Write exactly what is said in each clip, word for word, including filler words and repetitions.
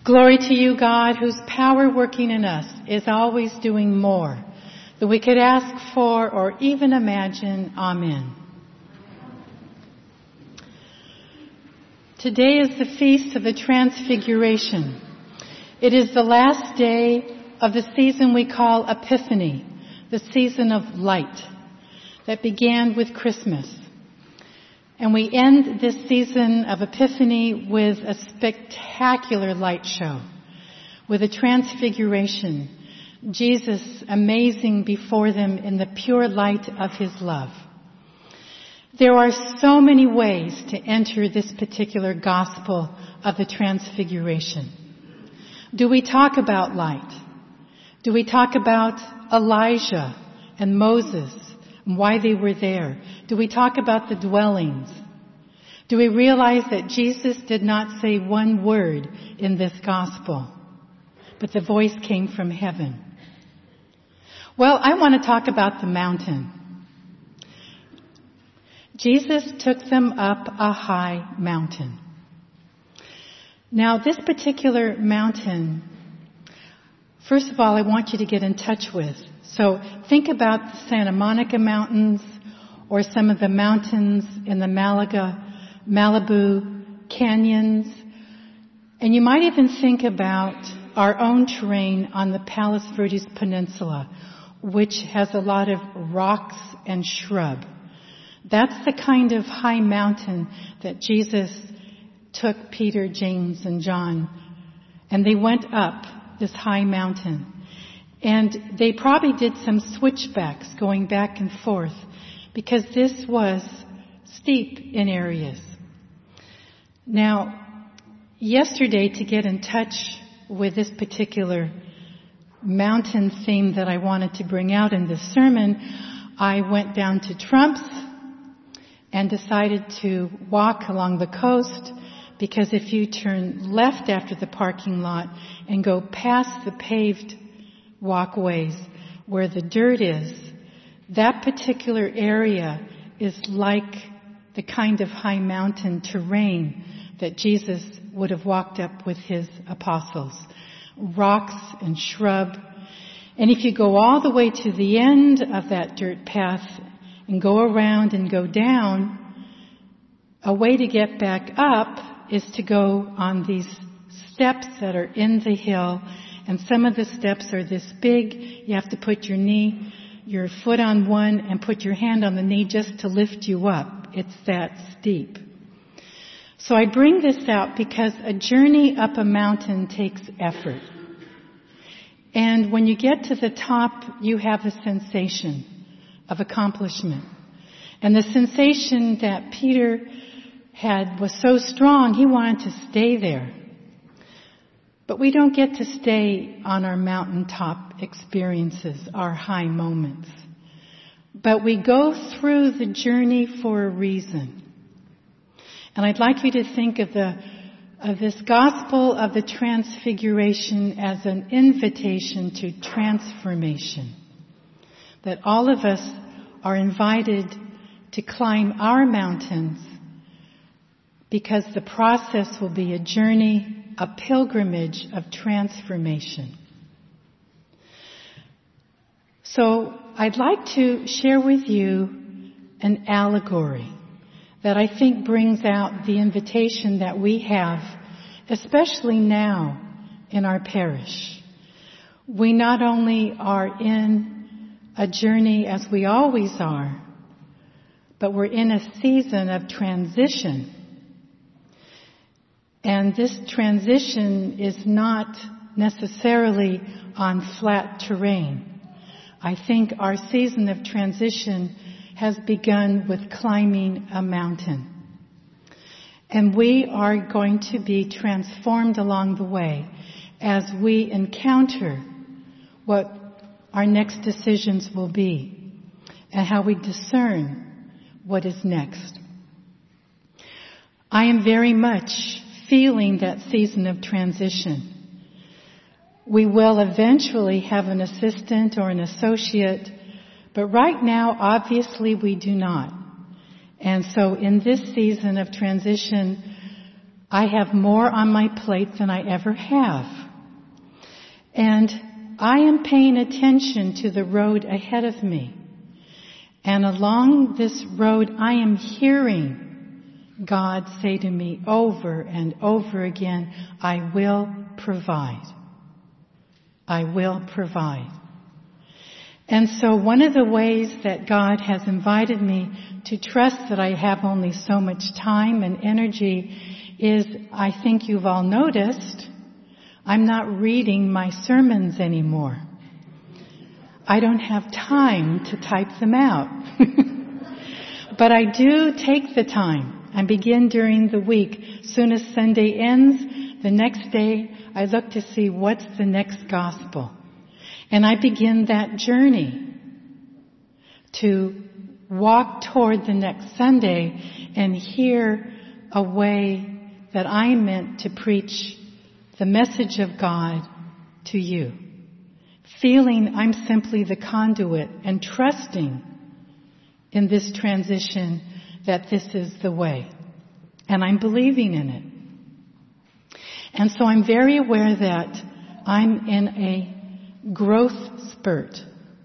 Glory to you, God, whose power working in us is always doing more than we could ask for or even imagine. Amen. Today is the Feast of the Transfiguration. It is the last day of the season we call Epiphany, the season of light that began with Christmas. And we end this season of Epiphany with a spectacular light show, with a transfiguration, Jesus amazing before them in the pure light of His love. There are so many ways to enter this particular gospel of the transfiguration. Do we talk about light? Do we talk about Elijah and Moses and why they were there? Do we talk about the dwellings? Do we realize that Jesus did not say one word in this gospel, but the voice came from heaven? Well, I want to talk about the mountain. Jesus took them up a high mountain. Now, this particular mountain, first of all, I want you to get in touch with. So think about the Santa Monica Mountains or some of the mountains in the Malaga, Malibu canyons. And you might even think about our own terrain on the Palos Verdes Peninsula, which has a lot of rocks and shrub. That's the kind of high mountain that Jesus took Peter, James, and John, and they went up this high mountain. And they probably did some switchbacks going back and forth because this was steep in areas. Now, yesterday, to get in touch with this particular mountain theme that I wanted to bring out in this sermon, I went down to Trump's and decided to walk along the coast, because if you turn left after the parking lot and go past the paved walkways where the dirt is, that particular area is like the kind of high mountain terrain that Jesus would have walked up with His apostles. Rocks and shrub. And if you go all the way to the end of that dirt path and go around and go down, a way to get back up is to go on these steps that are in the hill. And some of the steps are this big. You have to put your knee, your foot on one and put your hand on the knee just to lift you up. It's that steep. So I bring this out because a journey up a mountain takes effort. And when you get to the top, you have a sensation of accomplishment. And the sensation that Peter had was so strong, he wanted to stay there. But we don't get to stay on our mountaintop experiences, our high moments. But we go through the journey for a reason. And I'd like you to think of the of this gospel of the transfiguration as an invitation to transformation. That all of us are invited to climb our mountains, because the process will be a journey, a pilgrimage of transformation. So I'd like to share with you an allegory that I think brings out the invitation that we have, especially now in our parish. We not only are in a journey as we always are, but we're in a season of transition. And this transition is not necessarily on flat terrain. I think our season of transition has begun with climbing a mountain. And we are going to be transformed along the way as we encounter what our next decisions will be and how we discern what is next. I am very much feeling that season of transition. We will eventually have an assistant or an associate, but right now, obviously, we do not. And so in this season of transition, I have more on my plate than I ever have. And I am paying attention to the road ahead of me. And along this road, I am hearing God say to me over and over again, I will provide. I will provide. And so one of the ways that God has invited me to trust that I have only so much time and energy is, I think you've all noticed, I'm not reading my sermons anymore. I don't have time to type them out. But I do take the time and begin during the week. Soon as Sunday ends, the next day I look to see what's the next gospel. And I begin that journey to walk toward the next Sunday and hear a way that I meant to preach the message of God to you. Feeling I'm simply the conduit and trusting in this transition that this is the way. And I'm believing in it. And so I'm very aware that I'm in a growth spurt.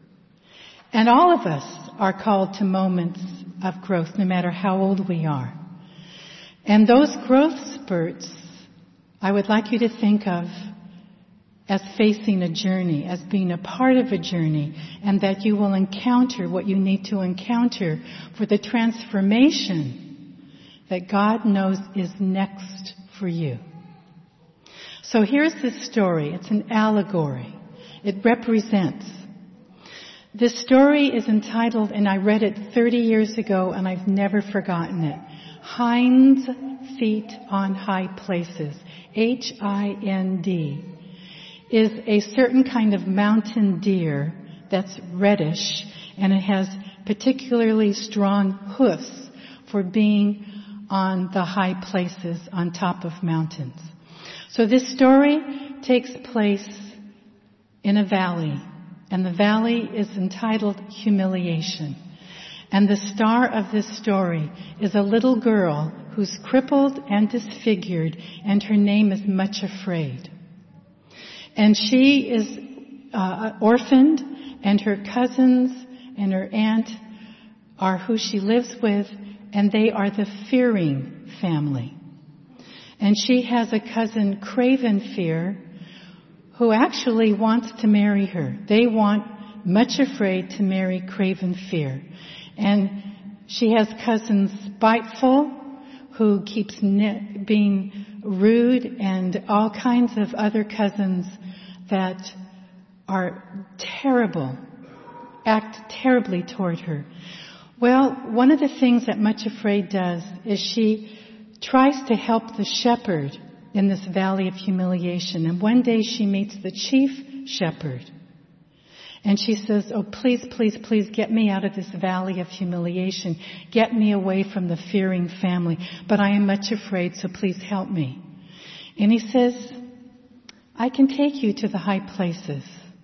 And all of us are called to moments of growth, no matter how old we are. And those growth spurts, I would like you to think of as facing a journey, as being a part of a journey, and that you will encounter what you need to encounter for the transformation that God knows is next for you. So here's this story. It's an allegory. It represents. This story is entitled, and I read it thirty years ago, and I've never forgotten it. Hind's Feet on High Places. H I N D. Is a certain kind of mountain deer that's reddish, and it has particularly strong hoofs for being on the high places on top of mountains. So this story takes place in a valley, and the valley is entitled Humiliation. And the star of this story is a little girl who's crippled and disfigured, and her name is Much Afraid. And she is uh, orphaned, and her cousins and her aunt are who she lives with, and they are the Fearing family. And she has a cousin, Craven Fear, who actually wants to marry her. They want Much Afraid to marry Craven Fear. And she has cousins Spiteful, who keeps ne- being rude, and all kinds of other cousins that are terrible, act terribly toward her. Well, one of the things that Much Afraid does is she tries to help the shepherd in this valley of humiliation. And one day she meets the chief shepherd. And she says, oh, please, please, please get me out of this valley of humiliation. Get me away from the Fearing family. But I am much afraid, so please help me. And he says, I can take you to the high places.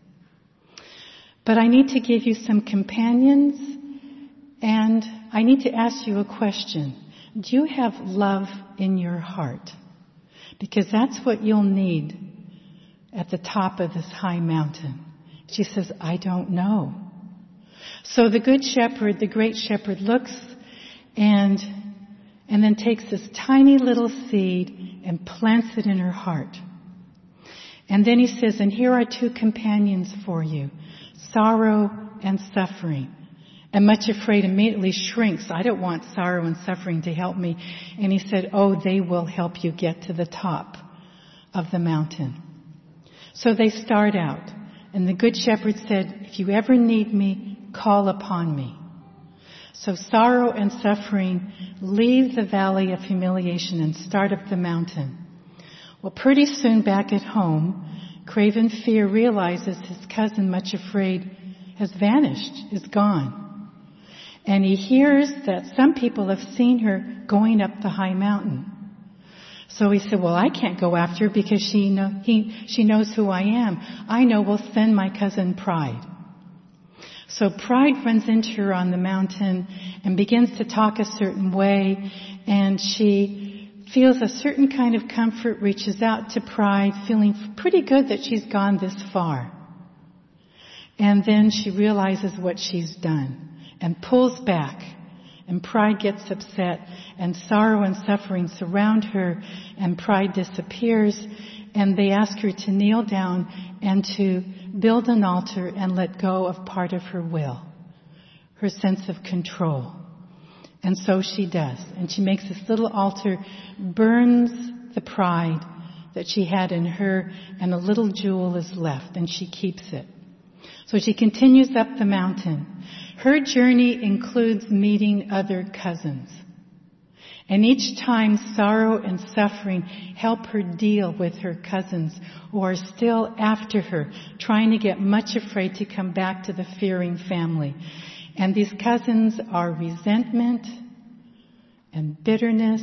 But I need to give you some companions, and I need to ask you a question. Do you have love in your heart? Because that's what you'll need at the top of this high mountain. She says, I don't know. So the good shepherd, the great shepherd, looks and and then takes this tiny little seed and plants it in her heart. And then he says, and here are two companions for you, sorrow and suffering. And Much Afraid immediately shrinks. I don't want sorrow and suffering to help me. And he said, oh, they will help you get to the top of the mountain. So they start out. And the Good Shepherd said, if you ever need me, call upon me. So sorrow and suffering leave the valley of humiliation and start up the mountain. Well, pretty soon back at home, Craven Fear realizes his cousin Much Afraid has vanished, is gone. And he hears that some people have seen her going up the high mountain. So he said, well, I can't go after her because she know, he, she knows who I am. I know we'll send my cousin Pride. So Pride runs into her on the mountain and begins to talk a certain way, and she feels a certain kind of comfort, reaches out to pride, feeling pretty good that she's gone this far. And then she realizes what she's done and pulls back, and pride gets upset, and sorrow and suffering surround her, and pride disappears, and they ask her to kneel down and to build an altar and let go of part of her will, her sense of control. And so she does. And she makes this little altar, burns the pride that she had in her, and a little jewel is left, and she keeps it. So she continues up the mountain. Her journey includes meeting other cousins. And each time sorrow and suffering help her deal with her cousins who are still after her, trying to get much afraid to come back to the fearing family. And these cousins are resentment and bitterness.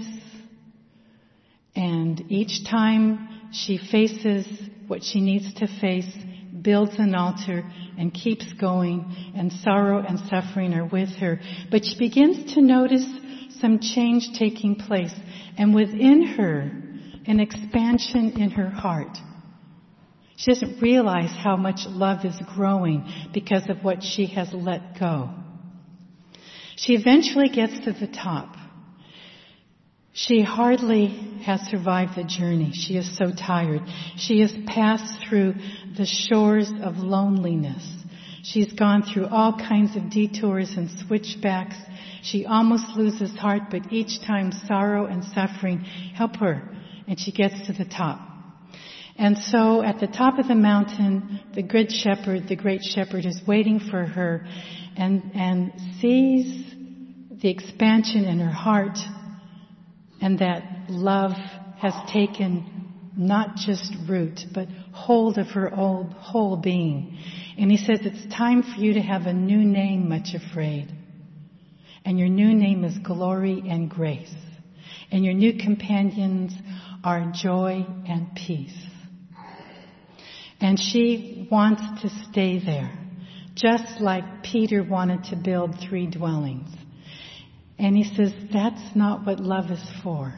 And each time she faces what she needs to face, builds an altar and keeps going, and sorrow and suffering are with her. But she begins to notice some change taking place, and within her, an expansion in her heart. She doesn't realize how much love is growing because of what she has let go. She eventually gets to the top. She hardly has survived the journey. She is so tired. She has passed through the shores of loneliness. She's gone through all kinds of detours and switchbacks. She almost loses heart, but each time sorrow and suffering help her, and she gets to the top. And so at the top of the mountain, the good shepherd, the great shepherd, is waiting for her and, and sees the expansion in her heart, and that love has taken not just root, but hold of her old whole being. And he says, it's time for you to have a new name, Much Afraid. And your new name is Glory and Grace. And your new companions are Joy and Peace. And she wants to stay there, just like Peter wanted to build three dwellings. And he says, that's not what love is for.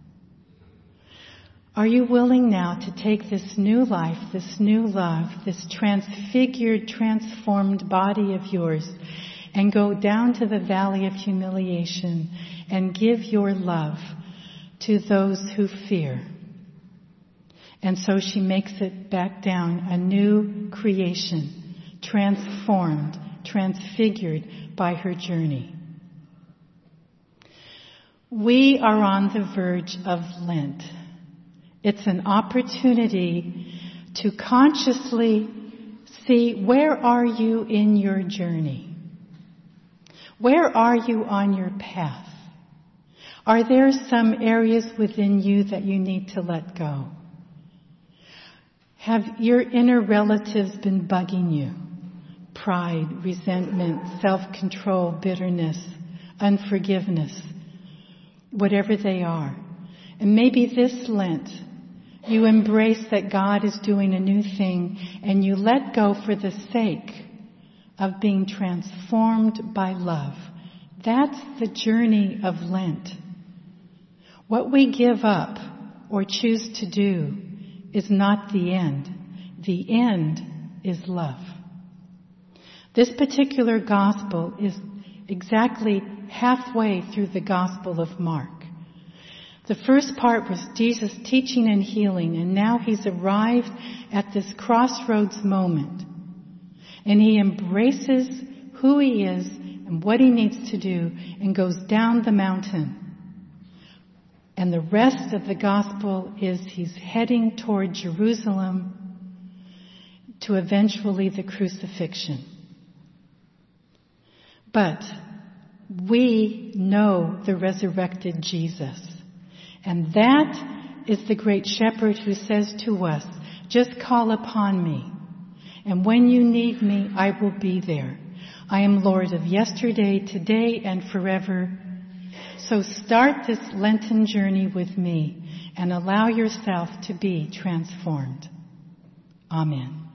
Are you willing now to take this new life, this new love, this transfigured, transformed body of yours, and go down to the valley of humiliation and give your love to those who fear? And so she makes it back down, a new creation, transformed, transfigured by her journey. We are on the verge of Lent. It's an opportunity to consciously see, where are you in your journey? Where are you on your path? Are there some areas within you that you need to let go? Have your inner relatives been bugging you? Pride, resentment, self-control, bitterness, unforgiveness, whatever they are. And maybe this Lent, you embrace that God is doing a new thing, and you let go for the sake of being transformed by love. That's the journey of Lent. What we give up or choose to do is not the end. The end is love. This particular gospel is exactly halfway through the Gospel of Mark. The first part was Jesus teaching and healing, and now he's arrived at this crossroads moment. And he embraces who he is and what he needs to do and goes down the mountain. And the rest of the gospel is he's heading toward Jerusalem to eventually the crucifixion. But we know the resurrected Jesus. And that is the great shepherd who says to us, just call upon me. And when you need me, I will be there. I am Lord of yesterday, today, and forever. So start this Lenten journey with me and allow yourself to be transformed. Amen.